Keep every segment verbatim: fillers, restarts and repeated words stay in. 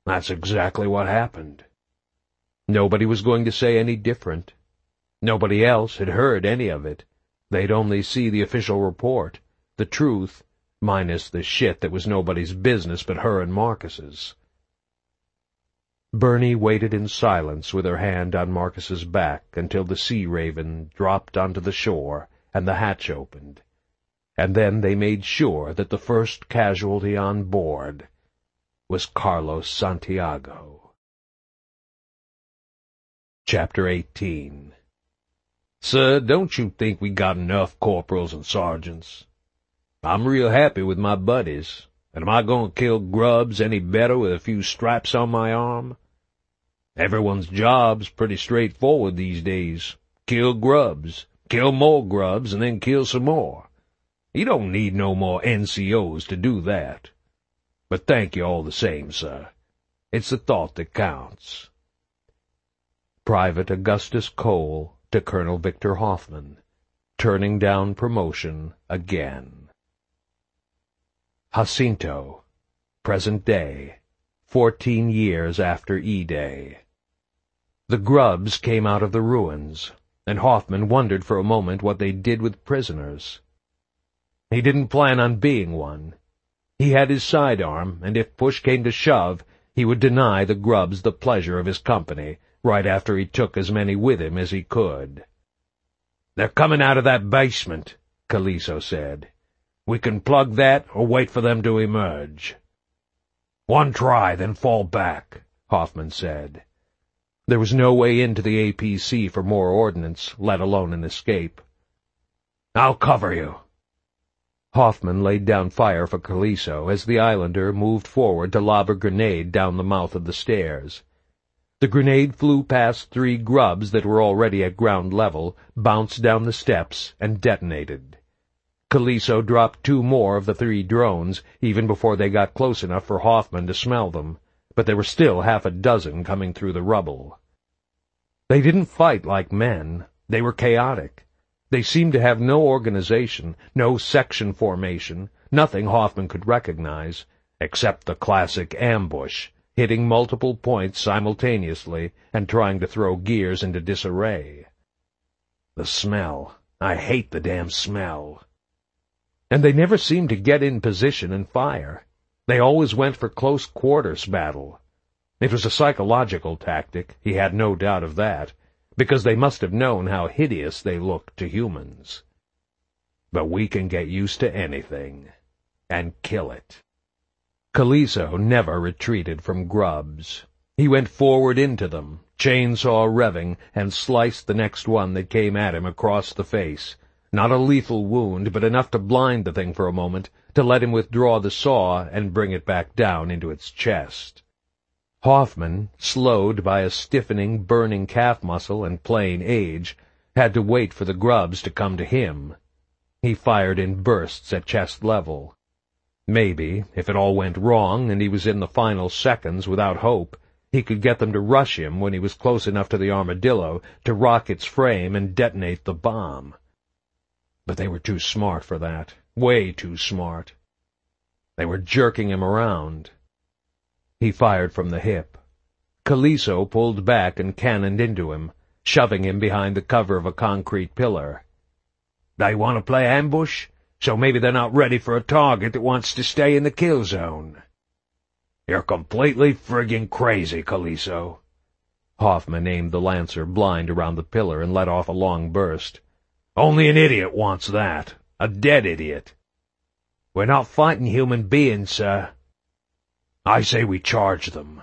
That's exactly what happened. Nobody was going to say any different. Nobody else had heard any of it. They'd only see the official report, the truth, minus the shit that was nobody's business but her and Marcus's. Bernie waited in silence with her hand on Marcus's back until the Sea Raven dropped onto the shore and the hatch opened, and then they made sure that the first casualty on board was Carlos Santiago. Chapter eighteen. Sir, don't you think we got enough corporals and sergeants? I'm real happy with my buddies, and am I going to kill grubs any better with a few stripes on my arm? Everyone's job's pretty straightforward these days. Kill grubs, kill more grubs, and then kill some more. You don't need no more N C Os to do that. But thank you all the same, sir. It's the thought that counts. Private Augustus Cole to Colonel Victor Hoffman, turning down promotion again. Jacinto, present day, fourteen years after E-Day. The grubs came out of the ruins, and Hoffman wondered for a moment what they did with prisoners. He didn't plan on being one. He had his sidearm, and if push came to shove, he would deny the grubs the pleasure of his company, right after he took as many with him as he could. "They're coming out of that basement," Caliso said. "We can plug that or wait for them to emerge." "One try, then fall back," Hoffman said. There was no way into the A P C for more ordnance, let alone an escape. "I'll cover you." Hoffman laid down fire for Caliso as the islander moved forward to lob a grenade down the mouth of the stairs. The grenade flew past three grubs that were already at ground level, bounced down the steps, and detonated. Caliso dropped two more of the three drones, even before they got close enough for Hoffman to smell them, but there were still half a dozen coming through the rubble. They didn't fight like men. They were chaotic. They seemed to have no organization, no section formation, nothing Hoffman could recognize, except the classic ambush, hitting multiple points simultaneously and trying to throw gears into disarray. The smell. I hate the damn smell. And they never seemed to get in position and fire. They always went for close quarters battle. It was a psychological tactic, he had no doubt of that, because they must have known how hideous they looked to humans. But we can get used to anything, and kill it. Caliso never retreated from grubs. He went forward into them, chainsaw revving, and sliced the next one that came at him across the face. Not a lethal wound, but enough to blind the thing for a moment, to let him withdraw the saw and bring it back down into its chest. Hoffman, slowed by a stiffening, burning calf muscle and plain age, had to wait for the grubs to come to him. He fired in bursts at chest level. Maybe, if it all went wrong and he was in the final seconds without hope, he could get them to rush him when he was close enough to the armadillo to rock its frame and detonate the bomb. But they were too smart for that, way too smart. They were jerking him around. He fired from the hip. Caliso pulled back and cannoned into him, shoving him behind the cover of a concrete pillar. "They want to play ambush? So maybe they're not ready for a target that wants to stay in the kill zone." "You're completely friggin' crazy, Caliso." Hoffman aimed the Lancer blind around the pillar and let off a long burst. "Only an idiot wants that. A dead idiot." "We're not fighting human beings, sir." "I say we charge them."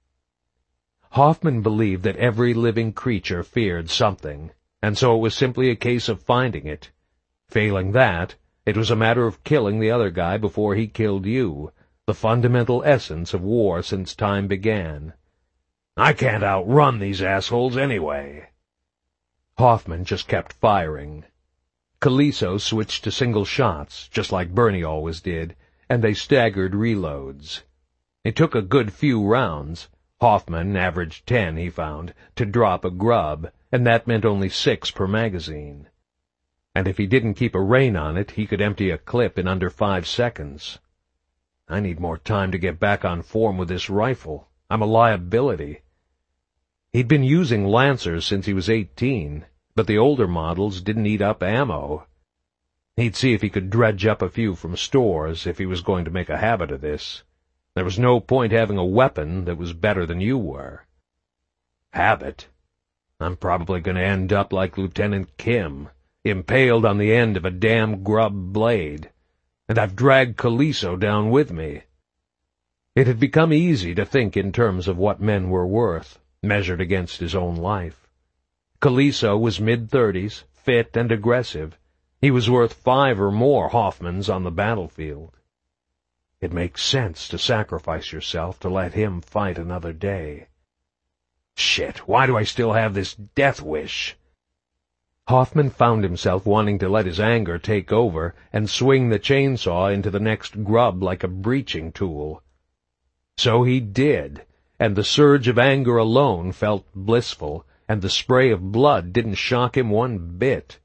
Hoffman believed that every living creature feared something, and so it was simply a case of finding it. Failing that, it was a matter of killing the other guy before he killed you, the fundamental essence of war since time began. "I can't outrun these assholes anyway." Hoffman just kept firing. Caliso switched to single shots, just like Bernie always did, and they staggered reloads. It took a good few rounds. Hoffman averaged ten, he found, to drop a grub, and that meant only six per magazine. And if he didn't keep a rein on it, he could empty a clip in under five seconds. I need more time to get back on form with this rifle. I'm a liability. He'd been using Lancers since he was eighteen, but the older models didn't eat up ammo. He'd see if he could dredge up a few from stores if he was going to make a habit of this. There was no point having a weapon that was better than you were. Habit? I'm probably going to end up like Lieutenant Kim, impaled on the end of a damn grub blade, and I've dragged Caliso down with me. It had become easy to think in terms of what men were worth, measured against his own life. Caliso was mid-thirties, fit and aggressive. He was worth five or more Hoffmans on the battlefield. It makes sense to sacrifice yourself to let him fight another day. Shit, why do I still have this death wish? Hoffman found himself wanting to let his anger take over and swing the chainsaw into the next grub like a breaching tool. So he did, and the surge of anger alone felt blissful, and the spray of blood didn't shock him one bit.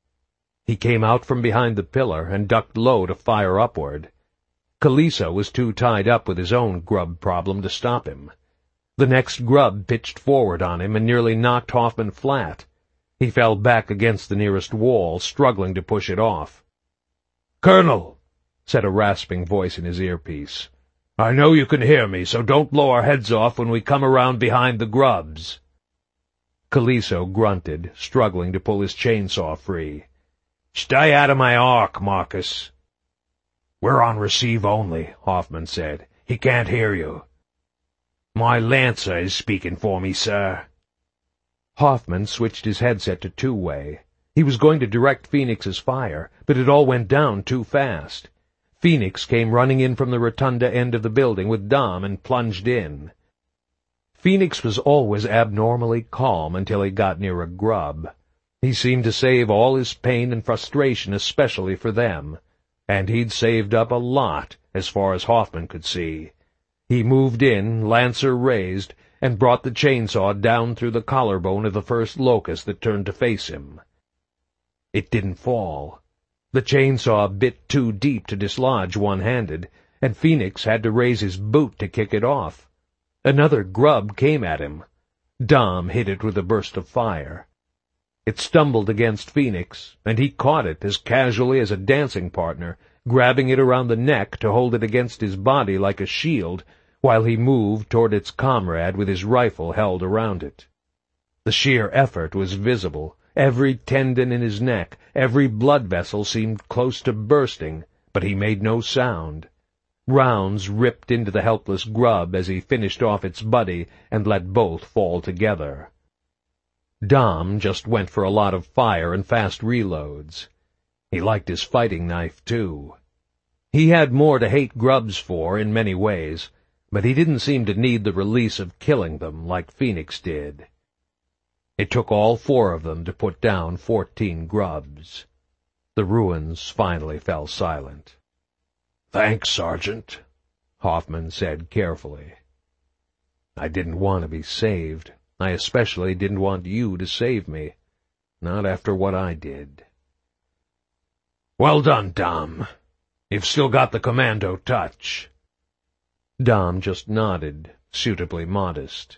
He came out from behind the pillar and ducked low to fire upward. Caliso was too tied up with his own grub problem to stop him. The next grub pitched forward on him and nearly knocked Hoffman flat. He fell back against the nearest wall, struggling to push it off. "Colonel," said a rasping voice in his earpiece, "I know you can hear me, so don't blow our heads off when we come around behind the grubs." Caliso grunted, struggling to pull his chainsaw free. "Stay out of my arc, Marcus." "We're on receive only," Hoffman said. "He can't hear you." "My Lancer is speaking for me, sir." Hoffman switched his headset to two-way. He was going to direct Phoenix's fire, but it all went down too fast. Phoenix came running in from the rotunda end of the building with Dom and plunged in. Phoenix was always abnormally calm until he got near a grub. He seemed to save all his pain and frustration especially for them, and he'd saved up a lot as far as Hoffman could see. He moved in, Lancer raised, and brought the chainsaw down through the collarbone of the first locust that turned to face him. It didn't fall. The chainsaw bit too deep to dislodge one-handed, and Phoenix had to raise his boot to kick it off. Another grub came at him. Dom hit it with a burst of fire. It stumbled against Phoenix, and he caught it as casually as a dancing partner, grabbing it around the neck to hold it against his body like a shield, while he moved toward its comrade with his rifle held around it. The sheer effort was visible. Every tendon in his neck, every blood vessel seemed close to bursting, but he made no sound. Rounds ripped into the helpless grub as he finished off its buddy and let both fall together. Dom just went for a lot of fire and fast reloads. He liked his fighting knife, too. He had more to hate grubs for in many ways, but he didn't seem to need the release of killing them like Phoenix did. It took all four of them to put down fourteen grubs. The ruins finally fell silent. "Thanks, Sergeant," Hoffman said carefully. "I didn't want to be saved. I especially didn't want you to save me. Not after what I did." "Well done, Dom. You've still got the commando touch." Dom just nodded, suitably modest.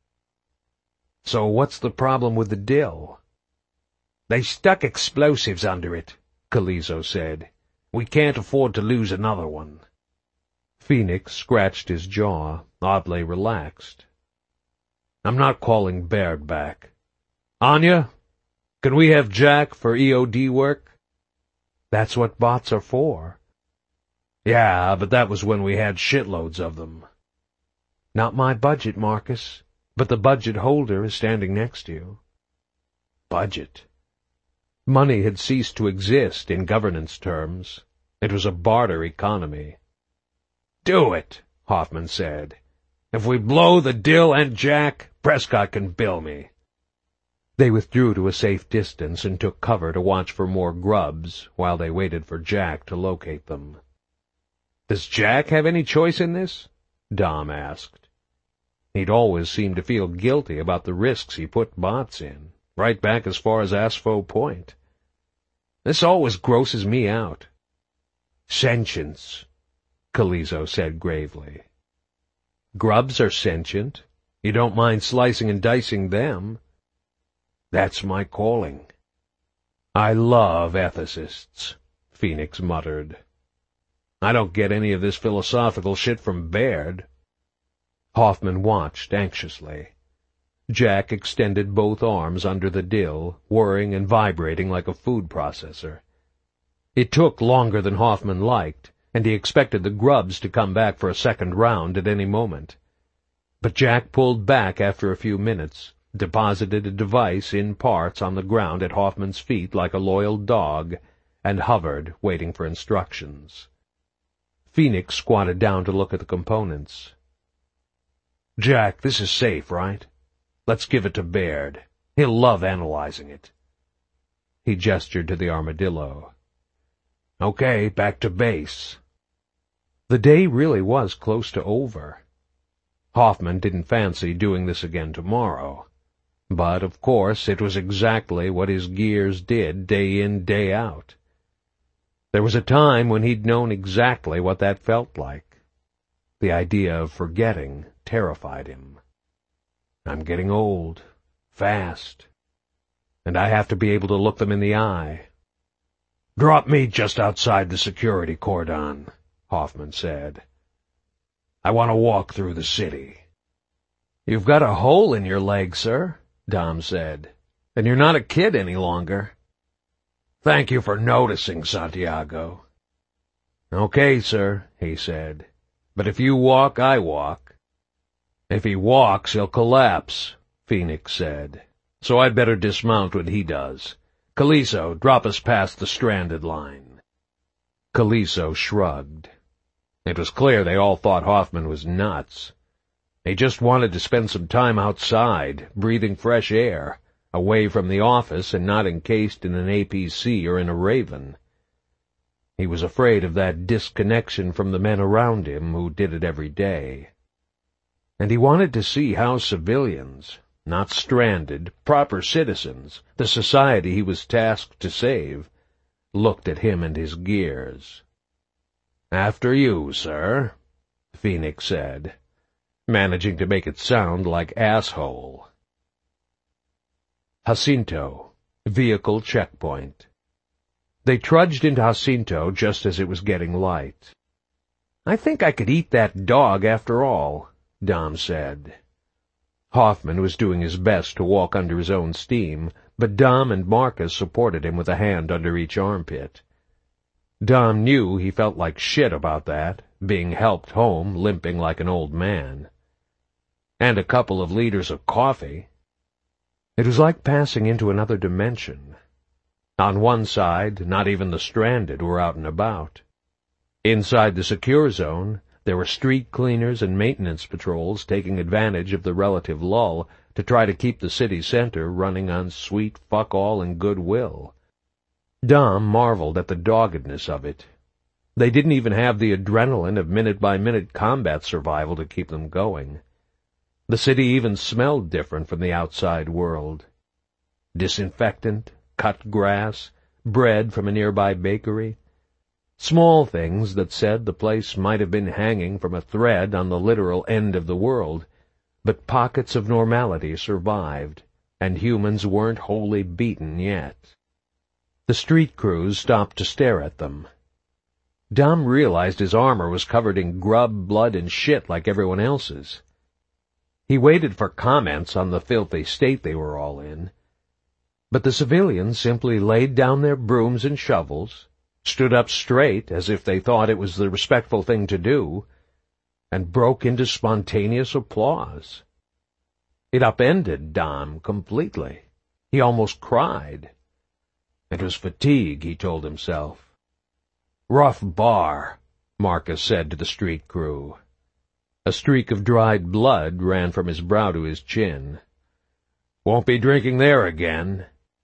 "So what's the problem with the Dill?" "They stuck explosives under it," Caliso said. "We can't afford to lose another one." Phoenix scratched his jaw, oddly relaxed. "I'm not calling Baird back. Anya, can we have Jack for E O D work?" "That's what bots are for." "Yeah, but that was when we had shitloads of them." "Not my budget, Marcus, but the budget holder is standing next to you." Budget? Money had ceased to exist in governance terms. It was a barter economy. "Do it," Hoffman said. "If we blow the Dill and Jack, Prescott can bill me." They withdrew to a safe distance and took cover to watch for more grubs while they waited for Jack to locate them. "Does Jack have any choice in this?" Dom asked. He'd always seemed to feel guilty about the risks he put bots in, right back as far as Aspho Point. "This always grosses me out." "Sentience," Caliso said gravely. Grubs are sentient. You don't mind slicing and dicing them. That's my calling. I love ethicists, Phoenix muttered. I don't get any of this philosophical shit from Baird. Hoffman watched anxiously. Jack extended both arms under the dill, whirring and vibrating like a food processor. It took longer than Hoffman liked, and he expected the grubs to come back for a second round at any moment. But Jack pulled back after a few minutes, deposited a device in parts on the ground at Hoffman's feet like a loyal dog, and hovered, waiting for instructions. Phoenix squatted down to look at the components. Jack, this is safe, right? Let's give it to Baird. He'll love analyzing it. He gestured to the armadillo. Okay, back to base. The day really was close to over. Hoffman didn't fancy doing this again tomorrow. But, of course, it was exactly what his gears did day in, day out. There was a time when he'd known exactly what that felt like. The idea of forgetting terrified him. I'm getting old, fast, and I have to be able to look them in the eye. Drop me just outside the security cordon, Hoffman said. I want to walk through the city. You've got a hole in your leg, sir, Dom said, and you're not a kid any longer. Thank you for noticing, Santiago. Okay, sir, he said, but if you walk, I walk. If he walks, he'll collapse, Phoenix said, so I'd better dismount when he does. Caliso, drop us past the stranded line. Caliso shrugged. It was clear they all thought Hoffman was nuts. He just wanted to spend some time outside, breathing fresh air, away from the office and not encased in an A P C or in a Raven. He was afraid of that disconnection from the men around him who did it every day. And he wanted to see how civilians, not stranded, proper citizens, the society he was tasked to save, looked at him and his gears. After you, sir, Phoenix said, managing to make it sound like asshole. Jacinto, vehicle checkpoint. They trudged into Jacinto just as it was getting light. I think I could eat that dog after all, Dom said. Hoffman was doing his best to walk under his own steam, but Dom and Marcus supported him with a hand under each armpit. Dom knew he felt like shit about that, being helped home limping like an old man. And a couple of liters of coffee. It was like passing into another dimension. On one side, not even the stranded were out and about. Inside the secure zone, there were street cleaners and maintenance patrols taking advantage of the relative lull to try to keep the city center running on sweet fuck-all and goodwill. Dom marveled at the doggedness of it. They didn't even have the adrenaline of minute-by-minute combat survival to keep them going. The city even smelled different from the outside world. Disinfectant, cut grass, bread from a nearby bakery. Small things that said the place might have been hanging from a thread on the literal end of the world, but pockets of normality survived, and humans weren't wholly beaten yet. The street crews stopped to stare at them. Dom realized his armor was covered in grub, blood, and shit like everyone else's. He waited for comments on the filthy state they were all in, but the civilians simply laid down their brooms and shovels, stood up straight as if they thought it was the respectful thing to do, and broke into spontaneous applause. It upended Dom completely. He almost cried. It was fatigue, he told himself. Rough bar, Marcus said to the street crew. A streak of dried blood ran from his brow to his chin. Won't be drinking there again.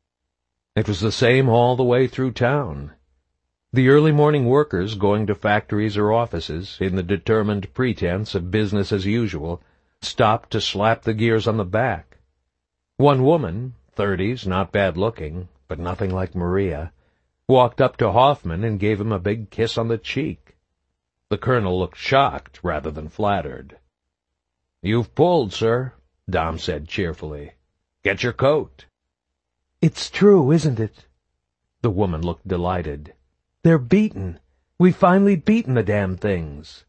It was the same all the way through town. The early morning workers going to factories or offices, in the determined pretense of business as usual, stopped to slap the gears on the back. One woman, thirties, not bad looking, but nothing like Maria, walked up to Hoffman and gave him a big kiss on the cheek. The colonel looked shocked rather than flattered. "You've pulled, sir," Dom said cheerfully. "Get your coat." "It's true, isn't it?" The woman looked delighted. "They're beaten. We've finally beaten the damn things."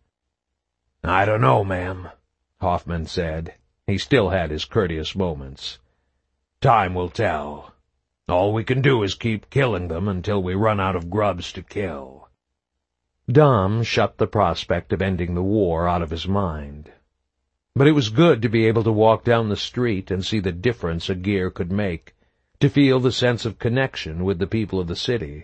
"I don't know, ma'am," Hoffman said. He still had his courteous moments. "Time will tell. All we can do is keep killing them until we run out of grubs to kill." Dom shut the prospect of ending the war out of his mind. But it was good to be able to walk down the street and see the difference a gear could make, to feel the sense of connection with the people of the city.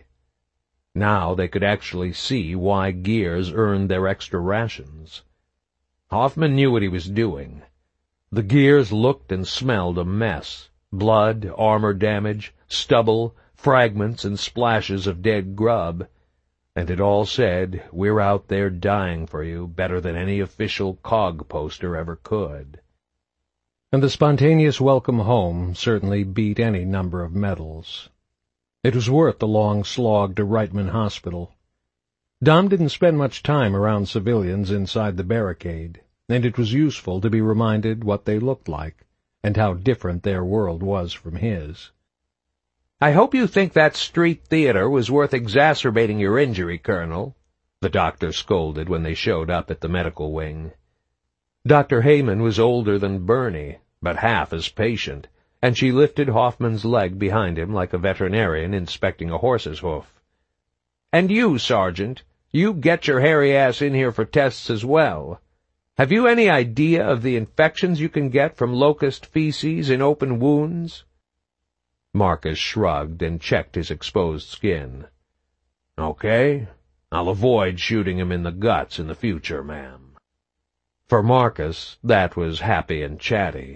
Now they could actually see why gears earned their extra rations. Hoffman knew what he was doing. The gears looked and smelled a mess. Blood, armor damage, stubble, fragments and splashes of dead grub, and it all said, "We're out there dying for you," better than any official cog poster ever could. And the spontaneous welcome home certainly beat any number of medals. It was worth the long slog to Reitman Hospital. Dom didn't spend much time around civilians inside the barricade, and it was useful to be reminded what they looked like, and how different their world was from his. "I hope you think that street theater was worth exacerbating your injury, Colonel," the doctor scolded when they showed up at the medical wing. Doctor Heyman was older than Bernie, but half as patient, and she lifted Hoffman's leg behind him like a veterinarian inspecting a horse's hoof. "And you, Sergeant, you get your hairy ass in here for tests as well. Have you any idea of the infections you can get from locust feces in open wounds?" Marcus shrugged and checked his exposed skin. "Okay, I'll avoid shooting him in the guts in the future, ma'am." For Marcus, that was happy and chatty.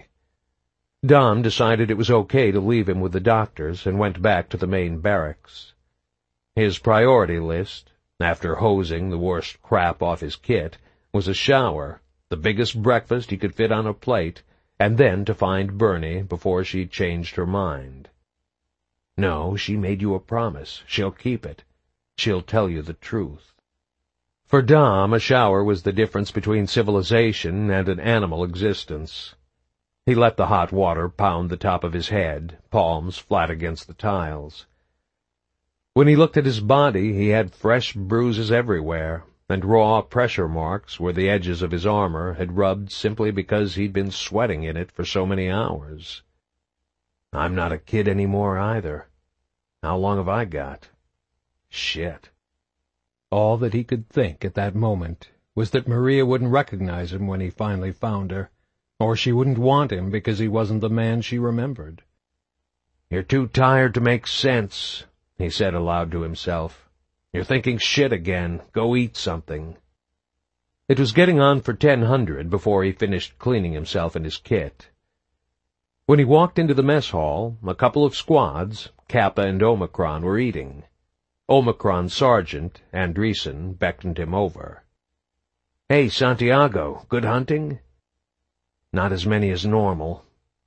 Dom decided it was okay to leave him with the doctors and went back to the main barracks. His priority list, after hosing the worst crap off his kit, was a shower, the biggest breakfast he could fit on a plate, and then to find Bernie before she changed her mind. No, she made you a promise. She'll keep it. She'll tell you the truth. For Dom, a shower was the difference between civilization and an animal existence. He let the hot water pound the top of his head, palms flat against the tiles. When he looked at his body, he had fresh bruises everywhere, and raw pressure marks where the edges of his armor had rubbed simply because he'd been sweating in it for so many hours. I'm not a kid anymore either. How long have I got? Shit. All that he could think at that moment was that Maria wouldn't recognize him when he finally found her, or she wouldn't want him because he wasn't the man she remembered. "You're too tired to make sense," he said aloud to himself. "You're thinking shit again. Go eat something." It was getting on for ten hundred before he finished cleaning himself and his kit. When he walked into the mess hall, a couple of squads, Kappa and Omicron, were eating. Omicron's sergeant, Andreessen, beckoned him over. "Hey, Santiago, good hunting?" "Not as many as normal."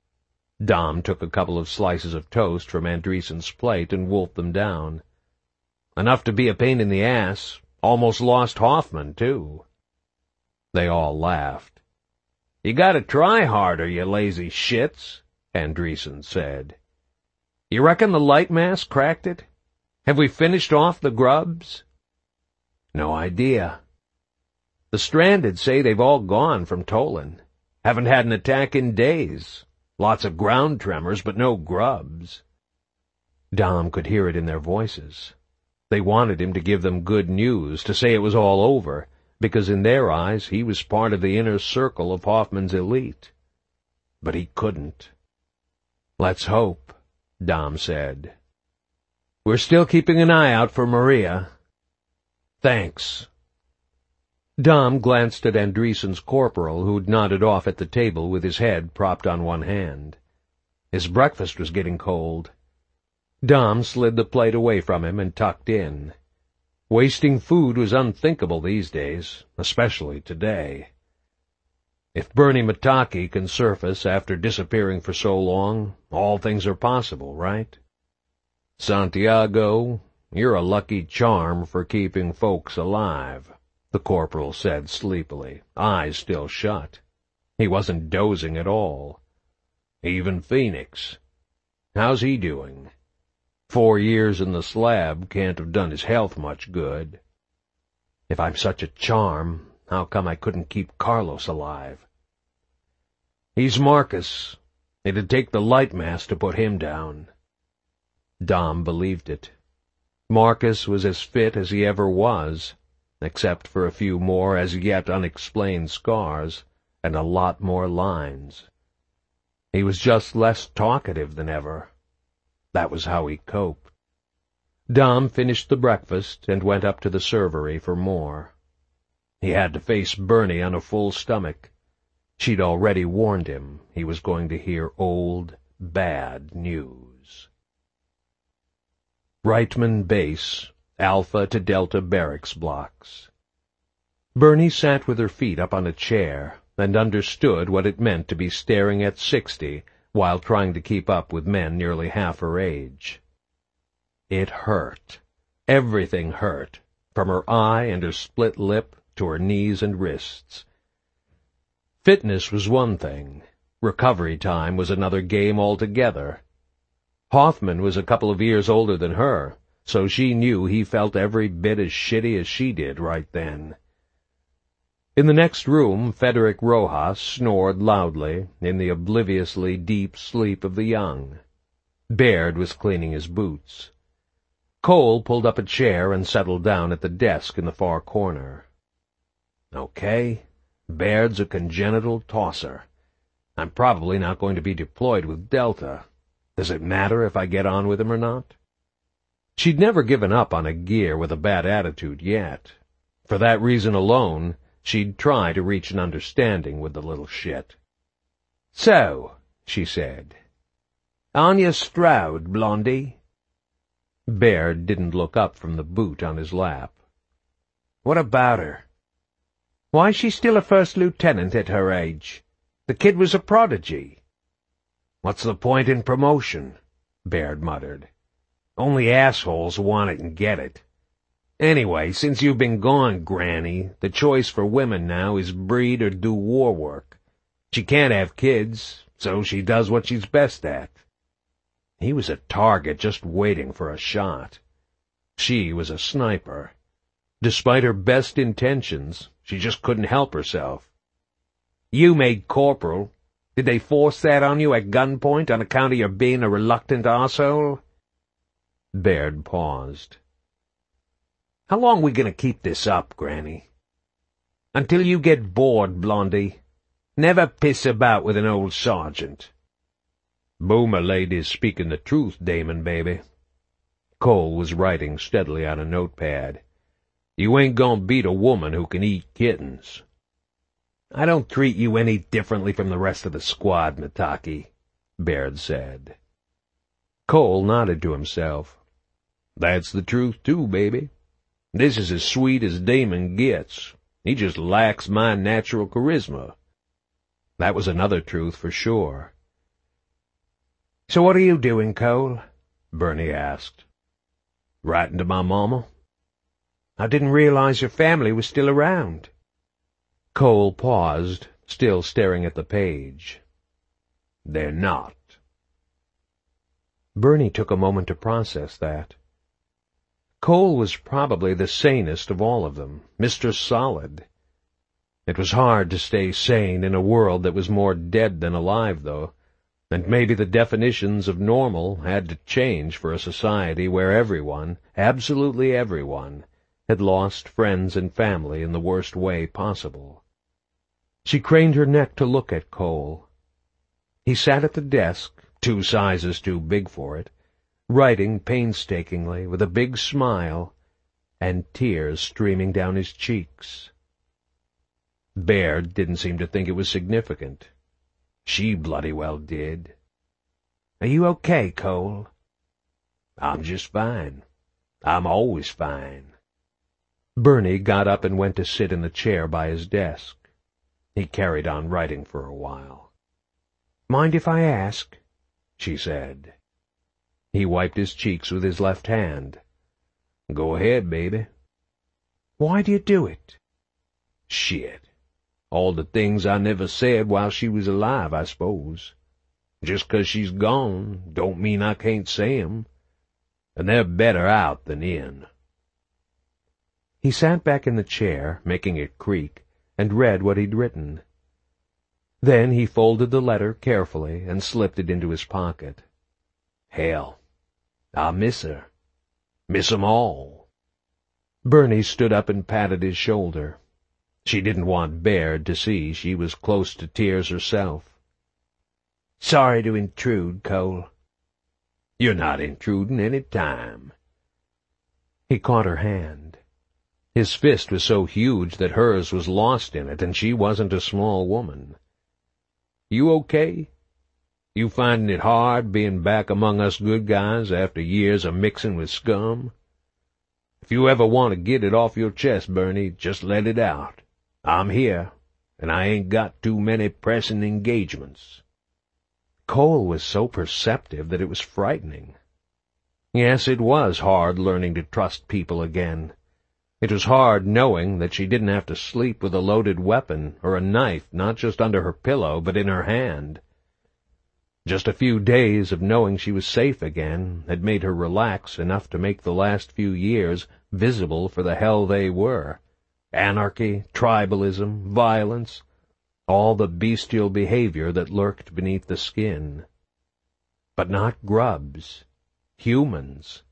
Dom took a couple of slices of toast from Andreessen's plate and wolfed them down. "Enough to be a pain in the ass. Almost lost Hoffman, too." They all laughed. "You gotta try harder, you lazy shits," Andreessen said. "You reckon the light mass cracked it? Have we finished off the grubs?" "No idea. The stranded say they've all gone from Tolan. Haven't had an attack in days. Lots of ground tremors, but no grubs." Dom could hear it in their voices. They wanted him to give them good news, to say it was all over, because in their eyes he was part of the inner circle of Hoffman's elite. But he couldn't. "Let's hope," Dom said. "We're still keeping an eye out for Maria." "Thanks." Dom glanced at Andreessen's corporal, who'd nodded off at the table with his head propped on one hand. His breakfast was getting cold. Dom slid the plate away from him and tucked in. Wasting food was unthinkable these days, especially today. If Bernie Mataki can surface after disappearing for so long, all things are possible, right? "Santiago, you're a lucky charm for keeping folks alive," the corporal said sleepily, eyes still shut. He wasn't dozing at all. Even Phoenix. How's he doing? Four years in the slab can't have done his health much good. If I'm such a charm, how come I couldn't keep Carlos alive? He's Marcus. It'd take the light mass to put him down. Dom believed it. Marcus was as fit as he ever was, except for a few more as yet unexplained scars and a lot more lines. He was just less talkative than ever. That was how he coped. Dom finished the breakfast and went up to the servery for more. He had to face Bernie on a full stomach. She'd already warned him he was going to hear old, bad news. Reitman Base, Alpha to Delta barracks blocks. Bernie sat with her feet up on a chair and understood what it meant to be staring at sixty while trying to keep up with men nearly half her age. It hurt. Everything hurt, from her eye and her split lip to her knees and wrists. Fitness was one thing. Recovery time was another game altogether. Hoffman was a couple of years older than her, so she knew he felt every bit as shitty as she did right then. In the next room, Frederick Rojas snored loudly in the obliviously deep sleep of the young. Baird was cleaning his boots. Cole pulled up a chair and settled down at the desk in the far corner. Okay, Baird's a congenital tosser. I'm probably not going to be deployed with Delta. Does it matter if I get on with him or not? She'd never given up on a gear with a bad attitude yet. For that reason alone, she'd try to reach an understanding with the little shit. So, she said, Anya Stroud, Blondie? Baird didn't look up from the boot on his lap. What about her? Why, she's still a first lieutenant at her age. The kid was a prodigy. What's the point in promotion? Baird muttered. Only assholes want it and get it. Anyway, since you've been gone, Granny, the choice for women now is breed or do war work. She can't have kids, so she does what she's best at. He was a target just waiting for a shot. She was a sniper. Despite her best intentions, she just couldn't help herself. You made corporal. Did they force that on you at gunpoint on account of your being a reluctant arsehole? Baird paused. How long we gonna keep this up, Granny? Until you get bored, Blondie. Never piss about with an old sergeant. Boomer lady's speaking the truth, Damon, baby. Cole was writing steadily on a notepad. You ain't gonna beat a woman who can eat kittens. I don't treat you any differently from the rest of the squad, Mitaki, Baird said. Cole nodded to himself. That's the truth, too, baby. This is as sweet as Damon gets. He just lacks my natural charisma. That was another truth for sure. So what are you doing, Cole? Bernie asked. Writing to my mama. I didn't realize your family was still around. Cole paused, still staring at the page. They're not. Bernie took a moment to process that. Cole was probably the sanest of all of them, Mister Solid. It was hard to stay sane in a world that was more dead than alive, though, and maybe the definitions of normal had to change for a society where everyone, absolutely everyone, had lost friends and family in the worst way possible. She craned her neck to look at Cole. He sat at the desk, two sizes too big for it, writing painstakingly with a big smile and tears streaming down his cheeks. Baird didn't seem to think it was significant. She bloody well did. Are you okay, Cole? I'm just fine. I'm always fine. Bernie got up and went to sit in the chair by his desk. He carried on writing for a while. Mind if I ask? She said. He wiped his cheeks with his left hand. Go ahead, baby. Why do you do it? Shit. All the things I never said while she was alive, I suppose. Just 'cause she's gone don't mean I can't say 'em. And they're better out than in." He sat back in the chair, making it creak, and read what he'd written. Then he folded the letter carefully and slipped it into his pocket. "Hell, I miss her. Miss 'em all." Bernie stood up and patted his shoulder. She didn't want Baird to see she was close to tears herself. "Sorry to intrude, Cole." "You're not intruding any time." He caught her hand. His fist was so huge that hers was lost in it, and she wasn't a small woman. "You okay? You finding it hard being back among us good guys after years of mixing with scum? If you ever want to get it off your chest, Bernie, just let it out. I'm here, and I ain't got too many pressing engagements." Cole was so perceptive that it was frightening. Yes, it was hard learning to trust people again. It was hard knowing that she didn't have to sleep with a loaded weapon or a knife not just under her pillow but in her hand. Just a few days of knowing she was safe again had made her relax enough to make the last few years visible for the hell they were. Anarchy, tribalism, violence, all the bestial behavior that lurked beneath the skin. But not grubs. Humans.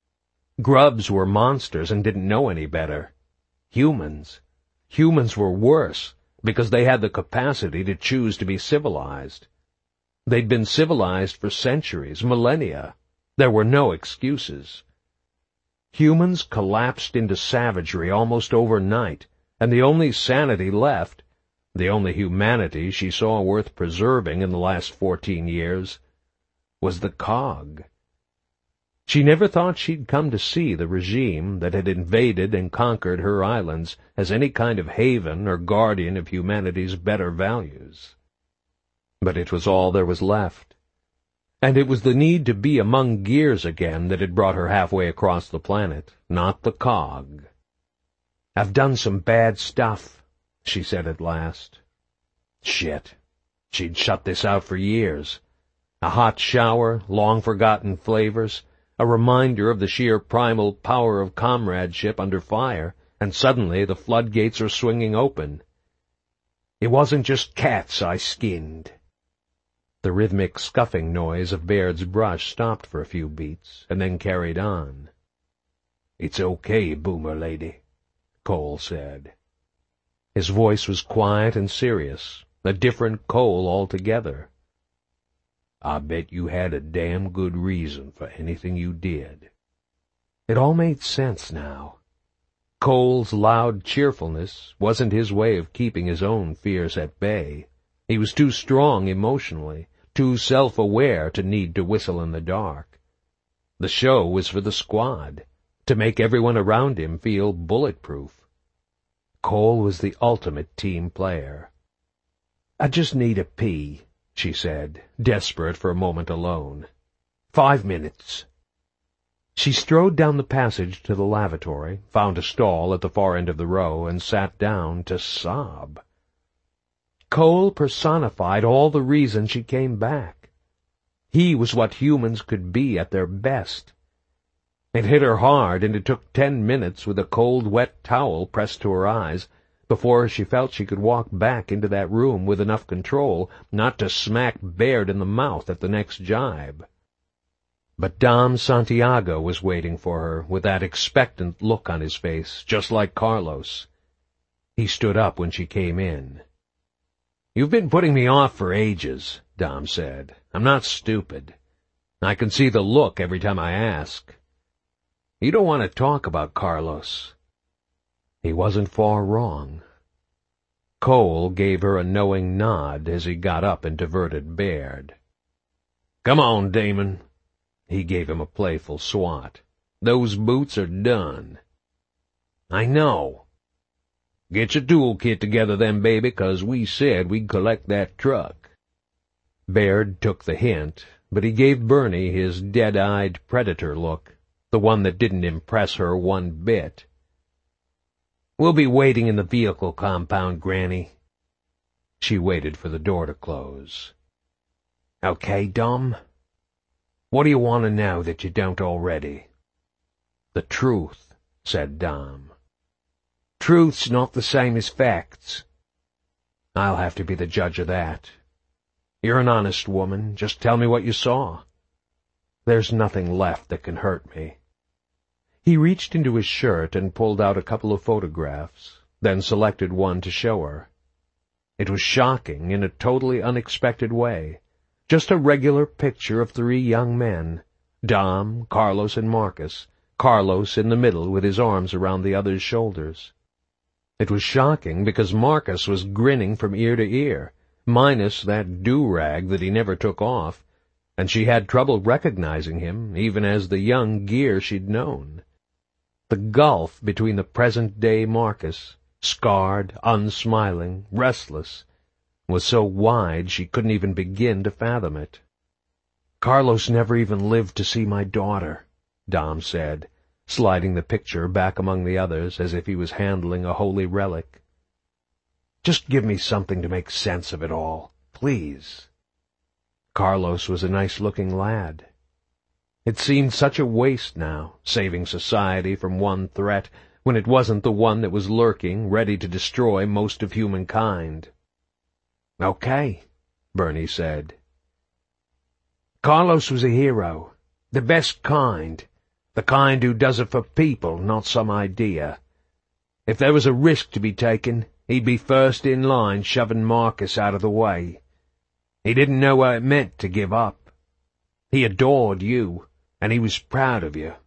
Grubs were monsters and didn't know any better. Humans. Humans were worse because they had the capacity to choose to be civilized. They'd been civilized for centuries, millennia. There were no excuses. Humans collapsed into savagery almost overnight, and the only sanity left, the only humanity she saw worth preserving in the last fourteen years, was the cog. She never thought she'd come to see the regime that had invaded and conquered her islands as any kind of haven or guardian of humanity's better values. But it was all there was left. And it was the need to be among gears again that had brought her halfway across the planet, not the cog. "I've done some bad stuff," she said at last. Shit. She'd shut this out for years. A hot shower, long-forgotten flavors, a reminder of the sheer primal power of comradeship under fire, and suddenly the floodgates are swinging open. "It wasn't just cats I skinned." The rhythmic scuffing noise of Baird's brush stopped for a few beats, and then carried on. "It's okay, Boomer Lady," Cole said. His voice was quiet and serious, a different Cole altogether. "I bet you had a damn good reason for anything you did." It all made sense now. Cole's loud cheerfulness wasn't his way of keeping his own fears at bay. He was too strong emotionally, too self-aware to need to whistle in the dark. The show was for the squad, to make everyone around him feel bulletproof. Cole was the ultimate team player. "I just need a pee," she said, desperate for a moment alone. "Five minutes." She strode down the passage to the lavatory, found a stall at the far end of the row, and sat down to sob. Cole personified all the reason she came back. He was what humans could be at their best. It hit her hard, and it took ten minutes with a cold, wet towel pressed to her eyes before she felt she could walk back into that room with enough control not to smack Baird in the mouth at the next jibe. But Dom Santiago was waiting for her with that expectant look on his face, just like Carlos. He stood up when she came in. "You've been putting me off for ages," Dom said. "I'm not stupid. I can see the look every time I ask. You don't want to talk about Carlos." He wasn't far wrong. Cole gave her a knowing nod as he got up and diverted Baird. "Come on, Damon." He gave him a playful swat. "Those boots are done." "I know." "Get your toolkit together then, baby, 'cause we said we'd collect that truck." Baird took the hint, but he gave Bernie his dead-eyed predator look, the one that didn't impress her one bit. "We'll be waiting in the vehicle compound, Granny." She waited for the door to close. "Okay, Dom? What do you want to know that you don't already?" "The truth," said Dom. "Truth's not the same as facts." "I'll have to be the judge of that. You're an honest woman. Just tell me what you saw. There's nothing left that can hurt me." He reached into his shirt and pulled out a couple of photographs, then selected one to show her. It was shocking in a totally unexpected way. Just a regular picture of three young men, Dom, Carlos, and Marcus, Carlos in the middle with his arms around the other's shoulders. It was shocking because Marcus was grinning from ear to ear, minus that do-rag that he never took off, and she had trouble recognizing him, even as the young Gear she'd known. The gulf between the present-day Marcus, scarred, unsmiling, restless, was so wide she couldn't even begin to fathom it. "Carlos never even lived to see my daughter," Dom said, sliding the picture back among the others as if he was handling a holy relic. "Just give me something to make sense of it all, please." Carlos was a nice-looking lad. It seemed such a waste now, saving society from one threat, when it wasn't the one that was lurking, ready to destroy most of humankind. "Okay," Bernie said. "Carlos was a hero, the best kind, the kind who does it for people, not some idea. If there was a risk to be taken, he'd be first in line shoving Marcus out of the way. He didn't know what it meant to give up. He adored you, and he was proud of you."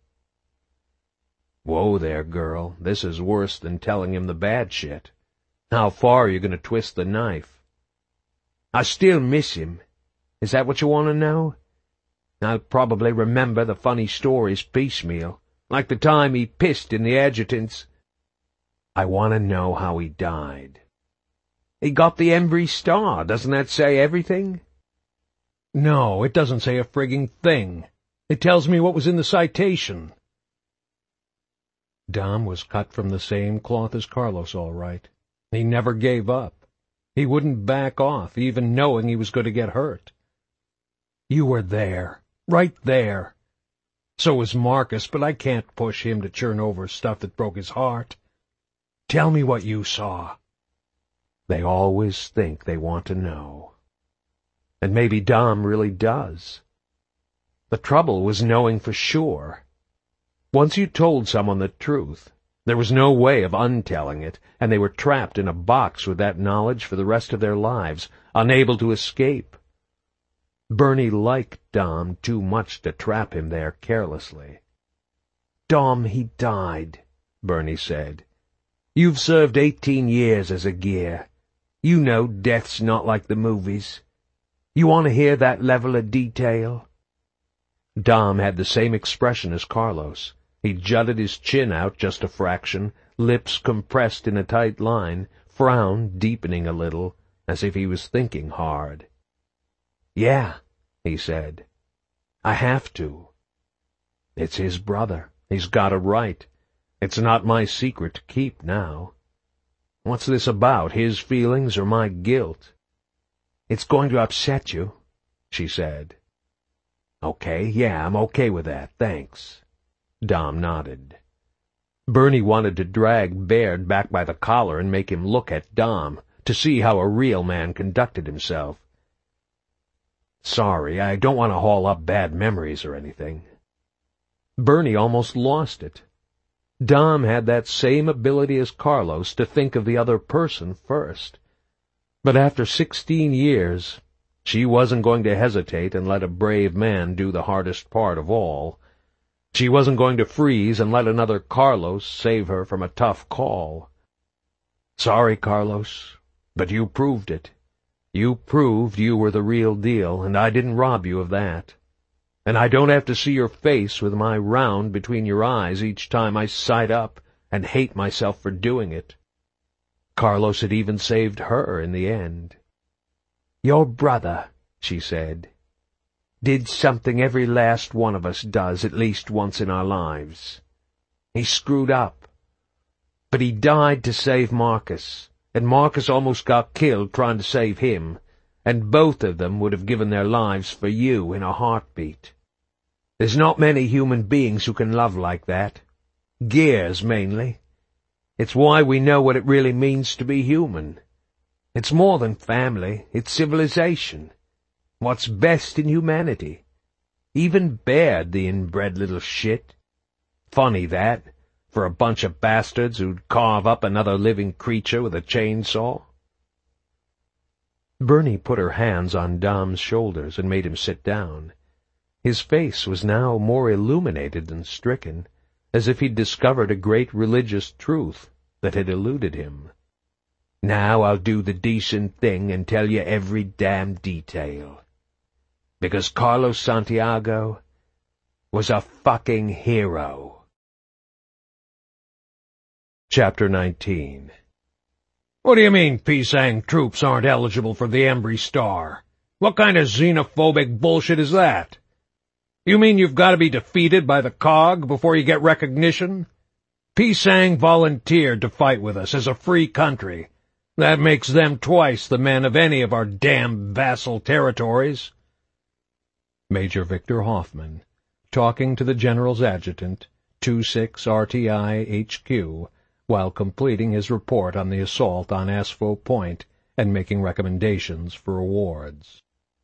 "Whoa there, girl. This is worse than telling him the bad shit. How far are you going to twist the knife?" "I still miss him. Is that what you want to know? I'll probably remember the funny stories piecemeal, like the time he pissed in the adjutant's." "I want to know how he died." "He got the Embry Star. Doesn't that say everything?" "No, it doesn't say a frigging thing. It tells me what was in the citation." Dom was cut from the same cloth as Carlos, all right. He never gave up. He wouldn't back off, even knowing he was going to get hurt. "You were there, right there. So was Marcus, but I can't push him to churn over stuff that broke his heart. Tell me what you saw." They always think they want to know. And maybe Dom really does. The trouble was knowing for sure. Once you told someone the truth, there was no way of untelling it, and they were trapped in a box with that knowledge for the rest of their lives, unable to escape. Bernie liked Dom too much to trap him there carelessly. "Dom, he died," Bernie said. "You've served eighteen years as a Gear. You know death's not like the movies. You want to hear that level of detail?" Dom had the same expression as Carlos. He jutted his chin out just a fraction, lips compressed in a tight line, frown deepening a little, as if he was thinking hard. "Yeah," he said. "I have to. It's his brother. He's got a right. It's not my secret to keep now. What's this about, his feelings or my guilt?" "It's going to upset you," she said. "Okay, yeah, I'm okay with that, thanks." Dom nodded. Bernie wanted to drag Baird back by the collar and make him look at Dom, to see how a real man conducted himself. "Sorry, I don't want to haul up bad memories or anything." Bernie almost lost it. Dom had that same ability as Carlos to think of the other person first. But after sixteen years, she wasn't going to hesitate and let a brave man do the hardest part of all. She wasn't going to freeze and let another Carlos save her from a tough call. "Sorry, Carlos, but you proved it. You proved you were the real deal, and I didn't rob you of that. And I don't have to see your face with my round between your eyes each time I sight up and hate myself for doing it." Carlos had even saved her in the end. "Your brother," she said, "did something every last one of us does at least once in our lives. He screwed up. But he died to save Marcus, and Marcus almost got killed trying to save him, and both of them would have given their lives for you in a heartbeat. There's not many human beings who can love like that. Gears, mainly. It's why we know what it really means to be human. It's more than family, it's civilization. What's best in humanity. Even Baird, the inbred little shit. Funny that, for a bunch of bastards who'd carve up another living creature with a chainsaw. Bernie put her hands on Dom's shoulders and made him sit down. His face was now more illuminated than stricken, as if he'd discovered a great religious truth that had eluded him. Now I'll do the decent thing and tell you every damn detail. Because Carlos Santiago was a fucking hero. Chapter nineteen. What do you mean Pisang troops aren't eligible for the Embry Star? What kind of xenophobic bullshit is that? You mean you've got to be defeated by the C O G before you get recognition? Pisang volunteered to fight with us as a free country. That makes them twice the men of any of our damn vassal territories. Major Victor Hoffman, talking to the General's Adjutant, two six R T I H Q, while completing his report on the assault on Asfo Point and making recommendations for awards.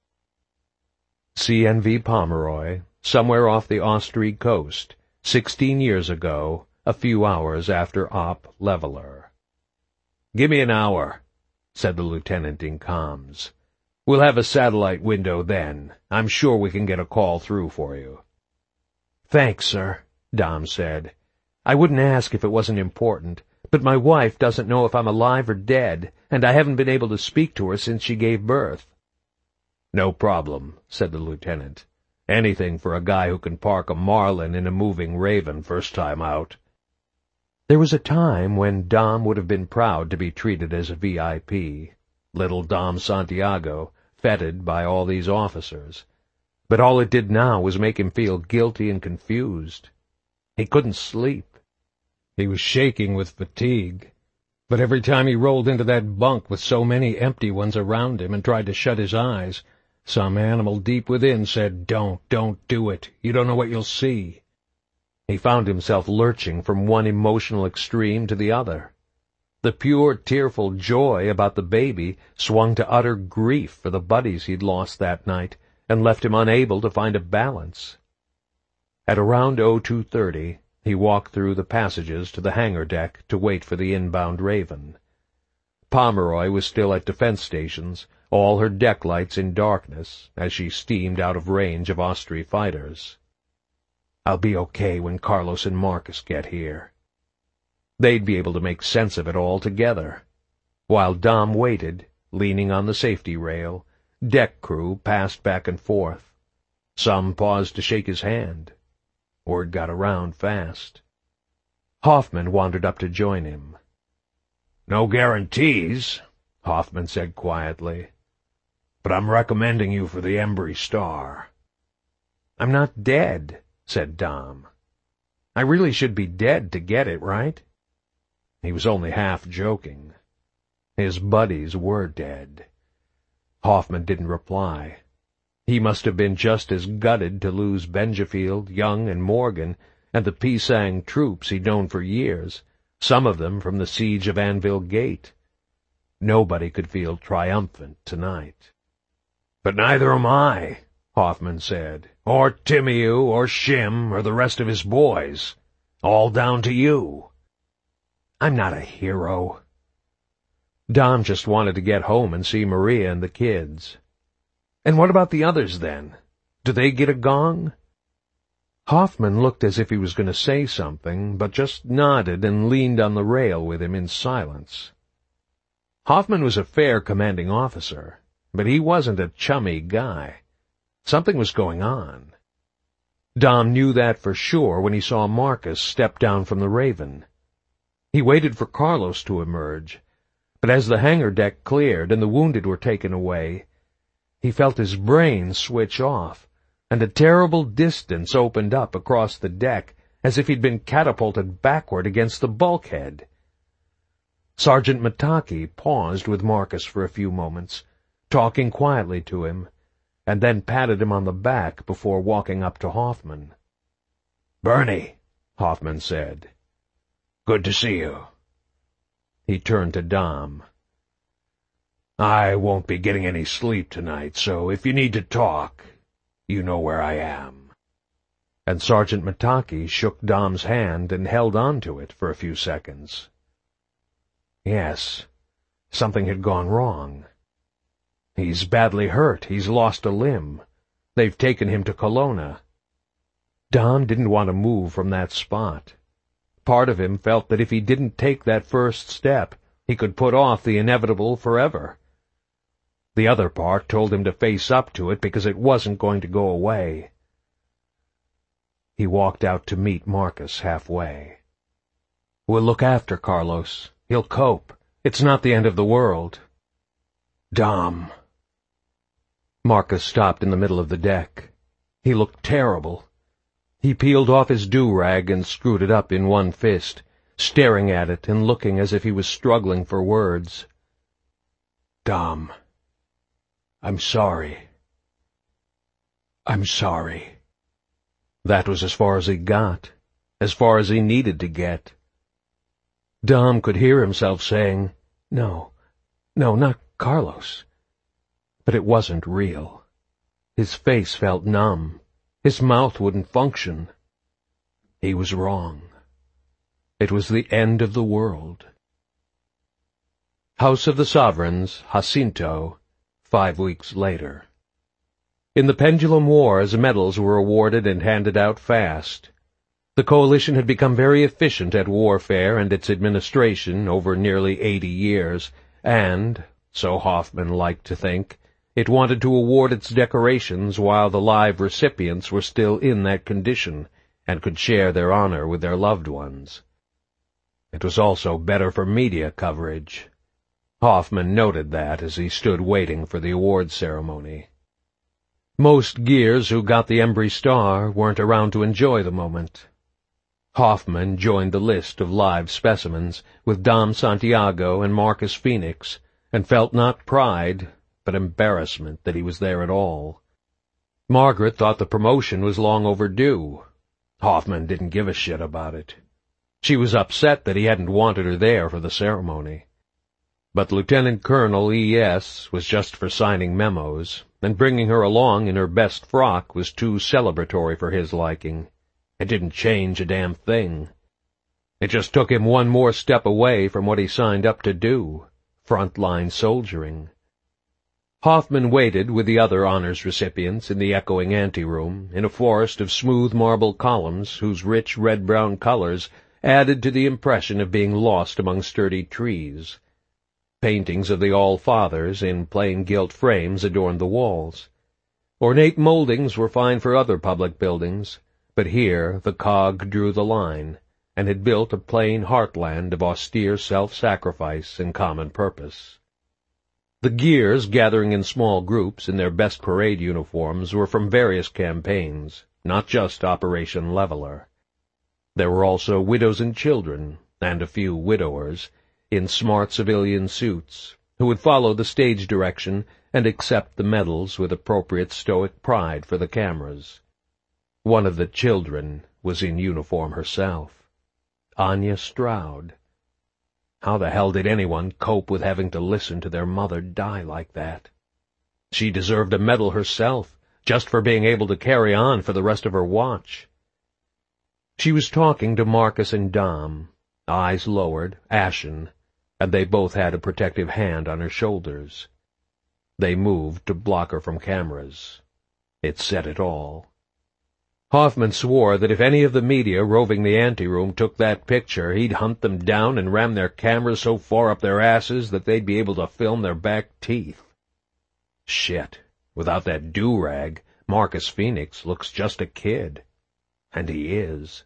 C N V Pomeroy, somewhere off the Austrian coast, sixteen years ago, a few hours after Op Leveler. "Give me an hour," said the lieutenant in comms. "We'll have a satellite window then. I'm sure we can get a call through for you." "Thanks, sir," Dom said. "I wouldn't ask if it wasn't important, but my wife doesn't know if I'm alive or dead, and I haven't been able to speak to her since she gave birth." "No problem," said the lieutenant. "Anything for a guy who can park a Marlin in a moving Raven first time out." There was a time when Dom would have been proud to be treated as a V I P, little Dom Santiago, feted by all these officers. But all it did now was make him feel guilty and confused. He couldn't sleep. He was shaking with fatigue. But every time he rolled into that bunk with so many empty ones around him and tried to shut his eyes, some animal deep within said, "Don't, don't do it. You don't know what you'll see." He found himself lurching from one emotional extreme to the other. The pure, tearful joy about the baby swung to utter grief for the buddies he'd lost that night and left him unable to find a balance. At around oh two thirty, he walked through the passages to the hangar deck to wait for the inbound Raven. Pomeroy was still at defense stations, all her deck lights in darkness, as she steamed out of range of Austri fighters. "I'll be okay when Carlos and Marcus get here." They'd be able to make sense of it all together. While Dom waited, leaning on the safety rail, deck crew passed back and forth. Some paused to shake his hand. Word got around fast. Hoffman wandered up to join him. "No guarantees," Hoffman said quietly, "but I'm recommending you for the Embry Star." "I'm not dead," said Dom. "I really should be dead to get it, right?" He was only half joking. His buddies were dead. Hoffman didn't reply. He must have been just as gutted to lose Benjafield, Young, and Morgan, and the Pisang troops he'd known for years, some of them from the siege of Anvil Gate. Nobody could feel triumphant tonight. "But neither am I," Hoffman said, "or Timiu, or Shim, or the rest of his boys. All down to you." "I'm not a hero." Dom just wanted to get home and see Maria and the kids. "And what about the others, then? Do they get a gong?" Hoffman looked as if he was going to say something, but just nodded and leaned on the rail with him in silence. Hoffman was a fair commanding officer, but he wasn't a chummy guy. Something was going on. Dom knew that for sure when he saw Marcus step down from the Raven. He waited for Carlos to emerge, but as the hangar deck cleared and the wounded were taken away, he felt his brain switch off, and a terrible distance opened up across the deck as if he'd been catapulted backward against the bulkhead. Sergeant Mataki paused with Marcus for a few moments, talking quietly to him, and then patted him on the back before walking up to Hoffman. "Bernie," Hoffman said. "Good to see you." He turned to Dom. "I won't be getting any sleep tonight, so if you need to talk, you know where I am." And Sergeant Mataki shook Dom's hand and held on to it for a few seconds. Yes, something had gone wrong. He's badly hurt. He's lost a limb. They've taken him to Colonna. Dom didn't want to move from that spot. Part of him felt that if he didn't take that first step, he could put off the inevitable forever. The other part told him to face up to it because it wasn't going to go away. He walked out to meet Marcus halfway. "We'll look after Carlos. He'll cope. It's not the end of the world." "Dom." Marcus stopped in the middle of the deck. He looked terrible. He peeled off his do-rag and screwed it up in one fist, staring at it and looking as if he was struggling for words. "Dom, I'm sorry. I'm sorry." That was as far as he got, as far as he needed to get. Dom could hear himself saying, "No, no, not Carlos." But it wasn't real. His face felt numb. His mouth wouldn't function. He was wrong. It was the end of the world. House of the Sovereigns, Jacinto, five weeks later. In the Pendulum Wars, medals were awarded and handed out fast. The coalition had become very efficient at warfare and its administration over nearly eighty years, and, so Hoffman liked to think, it wanted to award its decorations while the live recipients were still in that condition and could share their honor with their loved ones. It was also better for media coverage. Hoffman noted that as he stood waiting for the award ceremony. Most gears who got the Embry Star weren't around to enjoy the moment. Hoffman joined the list of live specimens with Dom Santiago and Marcus Phoenix, and felt not pride, but embarrassment that he was there at all. Margaret thought the promotion was long overdue. Hoffman didn't give a shit about it. She was upset that he hadn't wanted her there for the ceremony. But Lieutenant Colonel E S was just for signing memos, and bringing her along in her best frock was too celebratory for his liking. It didn't change a damn thing. It just took him one more step away from what he signed up to do, front-line soldiering. Hoffman waited with the other honors recipients in the echoing anteroom, in a forest of smooth marble columns whose rich red-brown colors added to the impression of being lost among sturdy trees. Paintings of the All-Fathers in plain gilt frames adorned the walls. Ornate moldings were fine for other public buildings, but here the cog drew the line, and had built a plain heartland of austere self-sacrifice and common purpose. The gears, gathering in small groups in their best parade uniforms, were from various campaigns, not just Operation Leveler. There were also widows and children, and a few widowers, in smart civilian suits, who would follow the stage direction and accept the medals with appropriate stoic pride for the cameras. One of the children was in uniform herself. Anya Stroud. How the hell did anyone cope with having to listen to their mother die like that? She deserved a medal herself, just for being able to carry on for the rest of her watch. She was talking to Marcus and Dom, eyes lowered, ashen, and they both had a protective hand on her shoulders. They moved to block her from cameras. It said it all. Hoffman swore that if any of the media roving the anteroom took that picture, he'd hunt them down and ram their cameras so far up their asses that they'd be able to film their back teeth. Shit, without that do-rag, Marcus Phoenix looks just a kid. And he is.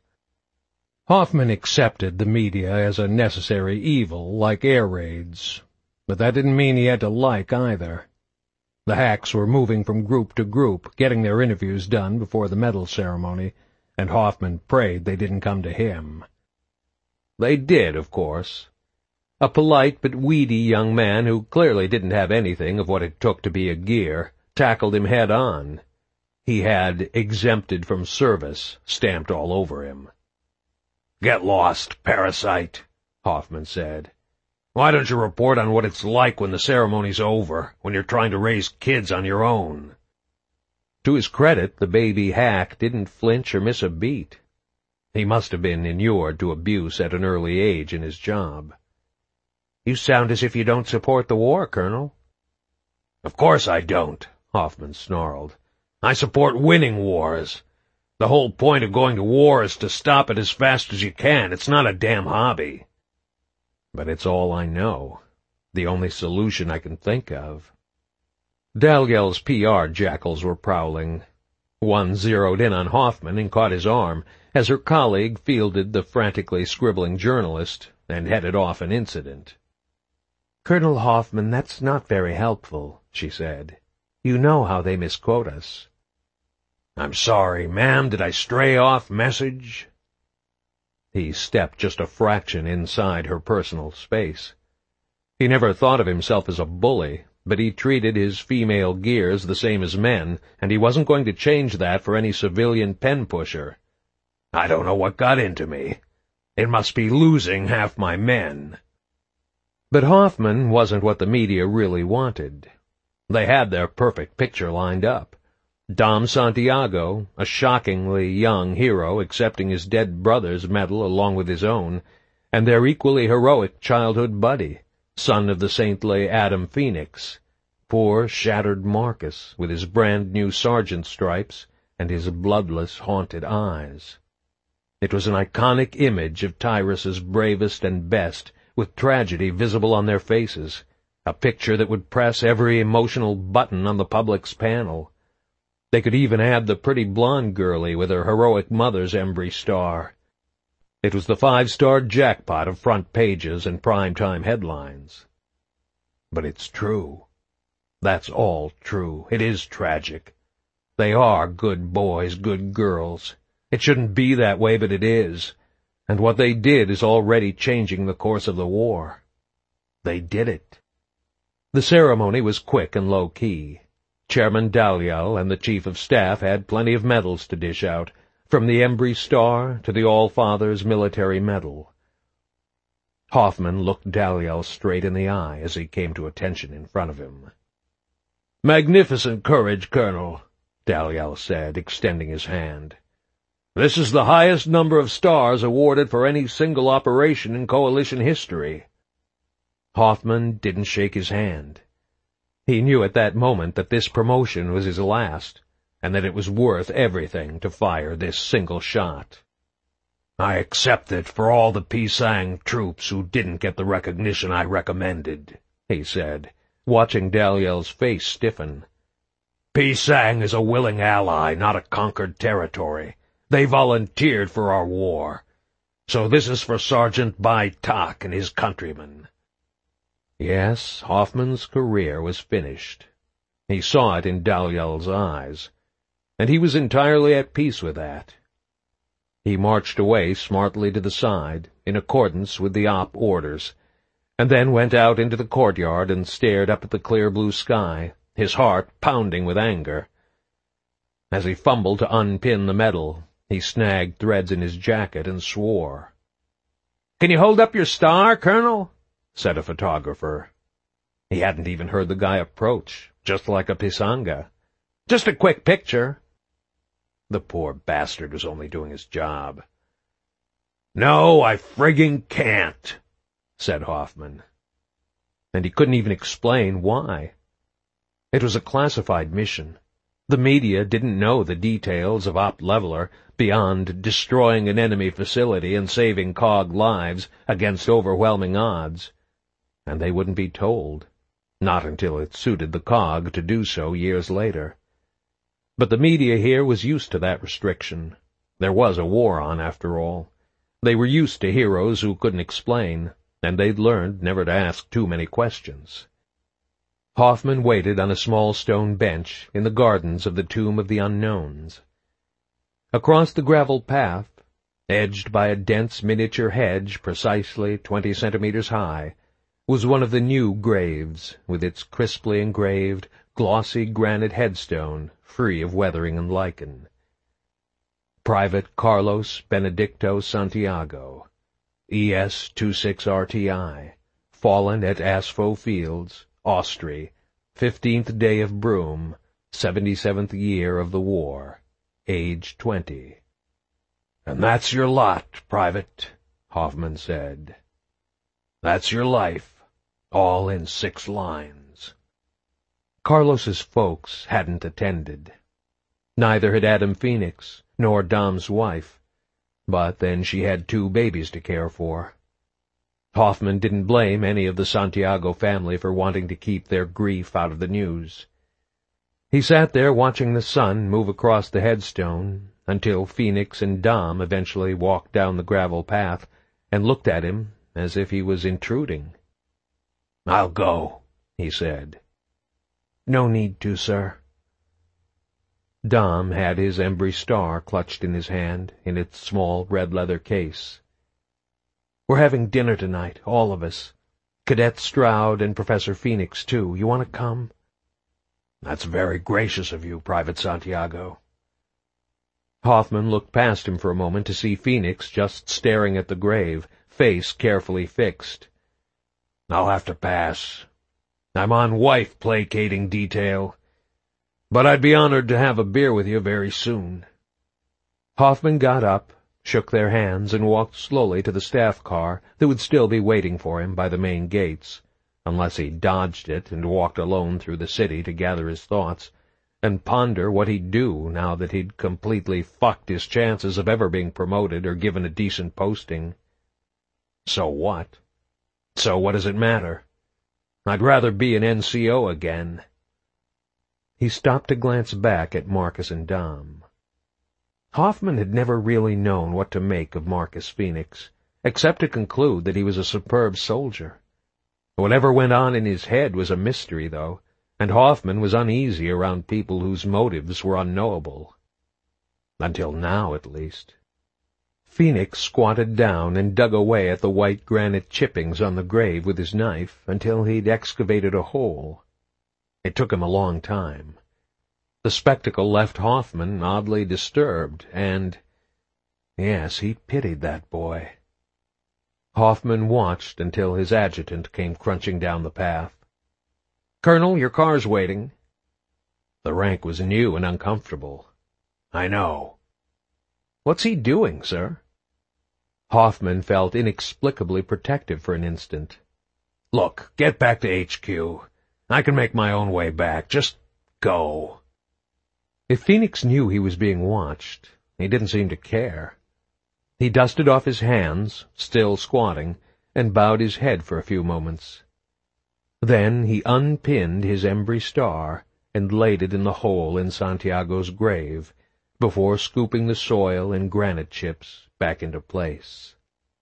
Hoffman accepted the media as a necessary evil, like air raids, but that didn't mean he had to like either. The hacks were moving from group to group, getting their interviews done before the medal ceremony, and Hoffman prayed they didn't come to him. They did, of course. A polite but weedy young man who clearly didn't have anything of what it took to be a gear tackled him head-on. He had "exempted from service" stamped all over him. "Get lost, parasite," Hoffman said. "Why don't you report on what it's like when the ceremony's over, when you're trying to raise kids on your own?" To his credit, the baby hack didn't flinch or miss a beat. He must have been inured to abuse at an early age in his job. "You sound as if you don't support the war, Colonel." "Of course I don't," Hoffman snarled. "I support winning wars. The whole point of going to war is to stop it as fast as you can. It's not a damn hobby." "But it's all I know. The only solution I can think of." Dalyell's P R jackals were prowling. One zeroed in on Hoffman and caught his arm as her colleague fielded the frantically scribbling journalist and headed off an incident. "Colonel Hoffman, that's not very helpful," she said. "You know how they misquote us." "I'm sorry, ma'am. Did I stray off message?" He stepped just a fraction inside her personal space. He never thought of himself as a bully, but he treated his female gears the same as men, and he wasn't going to change that for any civilian pen-pusher. "I don't know what got into me. It must be losing half my men." But Hoffman wasn't what the media really wanted. They had their perfect picture lined up. Dom Santiago, a shockingly young hero accepting his dead brother's medal along with his own, and their equally heroic childhood buddy, son of the saintly Adam Phoenix, poor shattered Marcus with his brand-new sergeant stripes and his bloodless, haunted eyes. It was an iconic image of Tyrus's bravest and best, with tragedy visible on their faces, a picture that would press every emotional button on the public's panel. They could even add the pretty blonde girlie with her heroic mother's Embry star. It was the five-star jackpot of front pages and prime-time headlines. But it's true. That's all true. It is tragic. They are good boys, good girls. It shouldn't be that way, but it is. And what they did is already changing the course of the war. They did it. The ceremony was quick and low-key. Chairman Dalyell and the Chief of Staff had plenty of medals to dish out, from the Embry Star to the All-Father's Military Medal. Hoffman looked Dalyell straight in the eye as he came to attention in front of him. "Magnificent courage, Colonel," Dalyell said, extending his hand. "This is the highest number of stars awarded for any single operation in coalition history." Hoffman didn't shake his hand. He knew at that moment that this promotion was his last, and that it was worth everything to fire this single shot. "I accept it for all the Pisang troops who didn't get the recognition I recommended," he said, watching Dalyell's face stiffen. "Pisang is a willing ally, not a conquered territory. They volunteered for our war. So this is for Sergeant Bai Tak and his countrymen." Yes, Hoffman's career was finished. He saw it in Dalyell's eyes, and he was entirely at peace with that. He marched away smartly to the side, in accordance with the op orders, and then went out into the courtyard and stared up at the clear blue sky, his heart pounding with anger. As he fumbled to unpin the medal, he snagged threads in his jacket and swore. "Can you hold up your star, Colonel?" said a photographer. He hadn't even heard the guy approach, just like a pisanga. "Just a quick picture." The poor bastard was only doing his job. "No, I frigging can't," said Hoffman. And he couldn't even explain why. It was a classified mission. The media didn't know the details of Op Leveler beyond destroying an enemy facility and saving C O G lives against overwhelming odds, and they wouldn't be told, not until it suited the C O G to do so years later. But the media here was used to that restriction. There was a war on, after all. They were used to heroes who couldn't explain, and they'd learned never to ask too many questions. Hoffman waited on a small stone bench in the gardens of the Tomb of the Unknowns. Across the gravel path, edged by a dense miniature hedge precisely twenty centimeters high, was one of the new graves, with its crisply engraved, glossy granite headstone, free of weathering and lichen. Private Carlos Benedicto Santiago, E S twenty-six R T I, fallen at Asfo Fields, Austria, fifteenth day of Broom, seventy-seventh year of the war, age twenty. "And that's your lot, Private," Hoffman said. "That's your life, all in six lines." Carlos's folks hadn't attended. Neither had Adam Phoenix, nor Dom's wife, but then she had two babies to care for. Hoffman didn't blame any of the Santiago family for wanting to keep their grief out of the news. He sat there watching the sun move across the headstone until Phoenix and Dom eventually walked down the gravel path and looked at him as if he was intruding. "I'll go," he said. "No need to, sir." Dom had his Embry Star clutched in his hand in its small red leather case. "We're having dinner tonight, all of us. Cadet Stroud and Professor Phoenix, too. You want to come?" "That's very gracious of you, Private Santiago." Hoffman looked past him for a moment to see Phoenix just staring at the grave, face carefully fixed. "I'll have to pass. I'm on wife-placating detail. But I'd be honored to have a beer with you very soon." Hoffman got up, shook their hands, and walked slowly to the staff car that would still be waiting for him by the main gates, unless he dodged it and walked alone through the city to gather his thoughts and ponder what he'd do now that he'd completely fucked his chances of ever being promoted or given a decent posting. So what? So what does it matter? I'd rather be an N C O again. He stopped to glance back at Marcus and Dom. Hoffman had never really known what to make of Marcus Phoenix, except to conclude that he was a superb soldier. Whatever went on in his head was a mystery, though, and Hoffman was uneasy around people whose motives were unknowable. Until now, at least. Phoenix squatted down and dug away at the white granite chippings on the grave with his knife until he'd excavated a hole. It took him a long time. The spectacle left Hoffman oddly disturbed, and, yes, he pitied that boy. Hoffman watched until his adjutant came crunching down the path. "Colonel, your car's waiting." The rank was new and uncomfortable. "I know." "What's he doing, sir?" Hoffman felt inexplicably protective for an instant. "Look, get back to H Q. I can make my own way back. Just go." If Phoenix knew he was being watched, he didn't seem to care. He dusted off his hands, still squatting, and bowed his head for a few moments. Then he unpinned his Embry Star and laid it in the hole in Santiago's grave, before scooping the soil and granite chips back into place.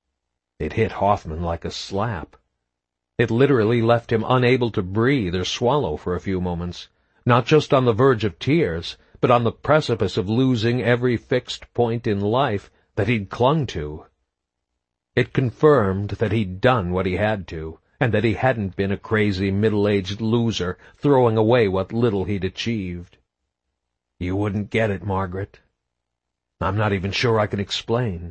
It hit Hoffman like a slap. It literally left him unable to breathe or swallow for a few moments, not just on the verge of tears, but on the precipice of losing every fixed point in life that he'd clung to. It confirmed that he'd done what he had to, and that he hadn't been a crazy middle-aged loser throwing away what little he'd achieved. You wouldn't get it, Margaret. I'm not even sure I can explain.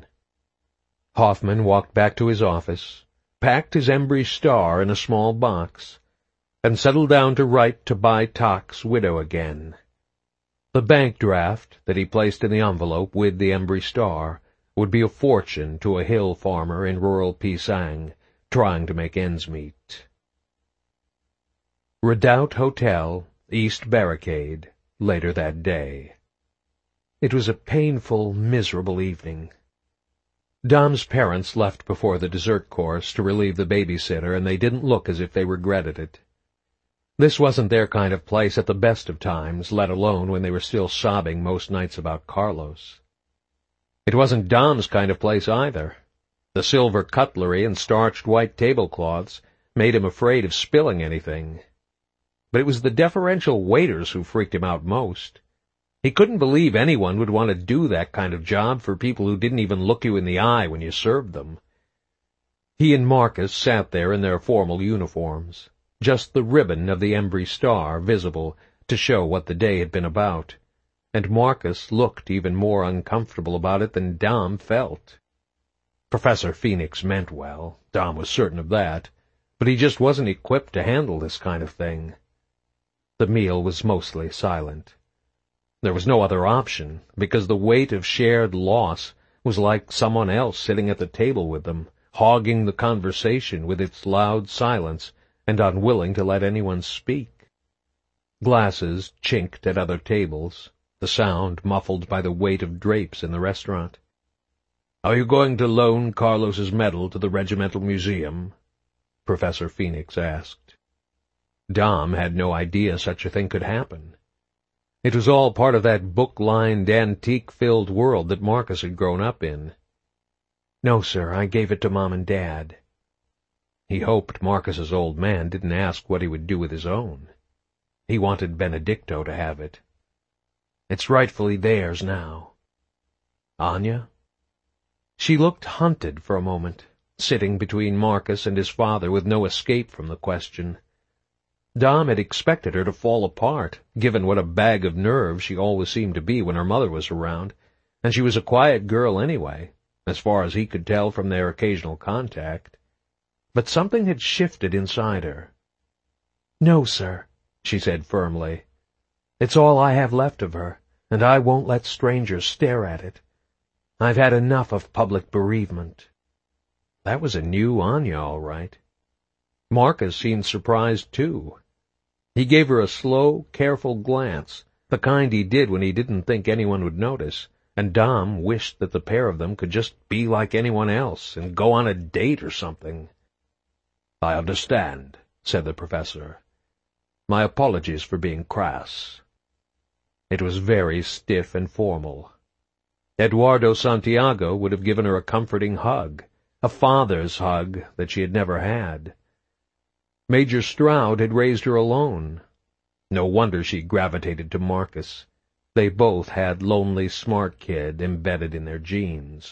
Hoffman walked back to his office, packed his Embry Star in a small box, and settled down to write to Bai Tak's widow again. The bank draft that he placed in the envelope with the Embry Star would be a fortune to a hill farmer in rural Pisang, trying to make ends meet. Redoubt Hotel, East Barricade, later that day. It was a painful, miserable evening. Dom's parents left before the dessert course to relieve the babysitter, and they didn't look as if they regretted it. This wasn't their kind of place at the best of times, let alone when they were still sobbing most nights about Carlos. It wasn't Dom's kind of place either. The silver cutlery and starched white tablecloths made him afraid of spilling anything. But it was the deferential waiters who freaked him out most. He couldn't believe anyone would want to do that kind of job for people who didn't even look you in the eye when you served them. He and Marcus sat there in their formal uniforms, just the ribbon of the Embry Star visible to show what the day had been about, and Marcus looked even more uncomfortable about it than Dom felt. Professor Phoenix meant well, Dom was certain of that, but he just wasn't equipped to handle this kind of thing. The meal was mostly silent. There was no other option, because the weight of shared loss was like someone else sitting at the table with them, hogging the conversation with its loud silence and unwilling to let anyone speak. Glasses chinked at other tables, the sound muffled by the weight of drapes in the restaurant. "Are you going to loan Carlos's medal to the Regimental Museum?" Professor Phoenix asked. Dom had no idea such a thing could happen. It was all part of that book-lined, antique-filled world that Marcus had grown up in. "No, sir, I gave it to Mom and Dad." He hoped Marcus's old man didn't ask what he would do with his own. He wanted Benedicto to have it. "It's rightfully theirs now." "Anya?" She looked hunted for a moment, sitting between Marcus and his father with no escape from the question. Dom had expected her to fall apart, given what a bag of nerves she always seemed to be when her mother was around, and she was a quiet girl anyway, as far as he could tell from their occasional contact. But something had shifted inside her. "No, sir," she said firmly. "It's all I have left of her, and I won't let strangers stare at it. I've had enough of public bereavement." That was a new Anya, all right. Marcus seemed surprised, too. He gave her a slow, careful glance, the kind he did when he didn't think anyone would notice, and Dom wished that the pair of them could just be like anyone else and go on a date or something. "I understand," said the professor. "My apologies for being crass." It was very stiff and formal. Eduardo Santiago would have given her a comforting hug, a father's hug that she had never had. Major Stroud had raised her alone. No wonder she gravitated to Marcus. They both had lonely smart kid embedded in their genes.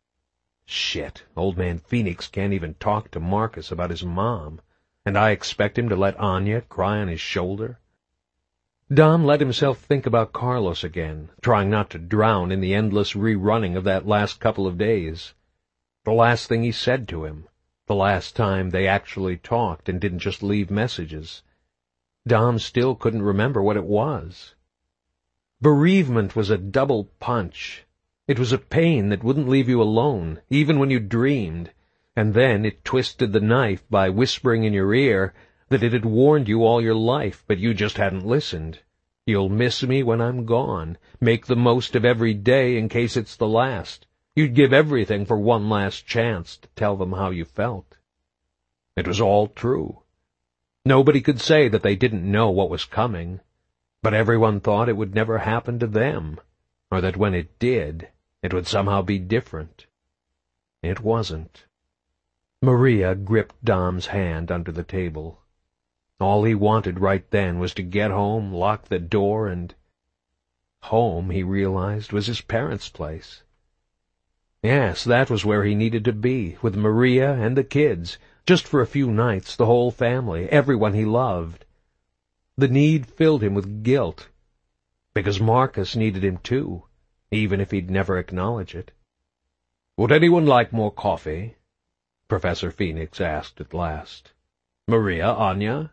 Shit, old man Phoenix can't even talk to Marcus about his mom, and I expect him to let Anya cry on his shoulder? Dom let himself think about Carlos again, trying not to drown in the endless rerunning of that last couple of days. The last thing he said to him, the last time they actually talked and didn't just leave messages. Dom still couldn't remember what it was. Bereavement was a double punch. It was a pain that wouldn't leave you alone, even when you dreamed, and then it twisted the knife by whispering in your ear that it had warned you all your life, but you just hadn't listened. "You'll miss me when I'm gone. Make the most of every day in case it's the last." You'd give everything for one last chance to tell them how you felt. It was all true. Nobody could say that they didn't know what was coming, but everyone thought it would never happen to them, or that when it did, it would somehow be different. It wasn't. Maria gripped Dom's hand under the table. All he wanted right then was to get home, lock the door, and... Home, he realized, was his parents' place. Yes, that was where he needed to be, with Maria and the kids, just for a few nights, the whole family, everyone he loved. The need filled him with guilt, because Marcus needed him too, even if he'd never acknowledge it. "Would anyone like more coffee?" Professor Phoenix asked at last. "Maria, Anya?"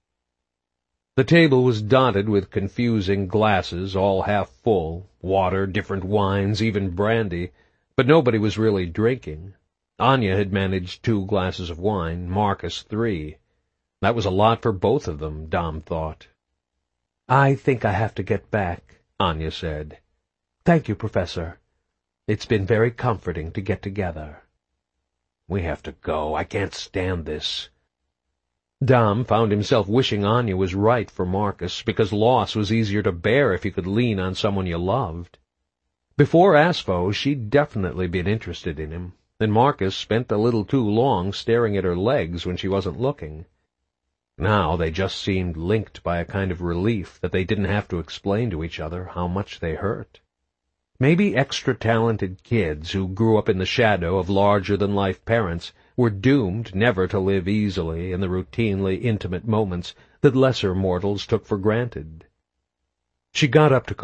The table was dotted with confusing glasses, all half full, water, different wines, even brandy, but nobody was really drinking. Anya had managed two glasses of wine, Marcus three. That was a lot for both of them, Dom thought. "I think I have to get back," Anya said. "Thank you, Professor. It's been very comforting to get together." "We have to go. I can't stand this." Dom found himself wishing Anya was right for Marcus, because loss was easier to bear if you could lean on someone you loved. Before Asfo, she'd definitely been interested in him, and Marcus spent a little too long staring at her legs when she wasn't looking. Now they just seemed linked by a kind of relief that they didn't have to explain to each other how much they hurt. Maybe extra-talented kids who grew up in the shadow of larger-than-life parents were doomed never to live easily in the routinely intimate moments that lesser mortals took for granted. She got up to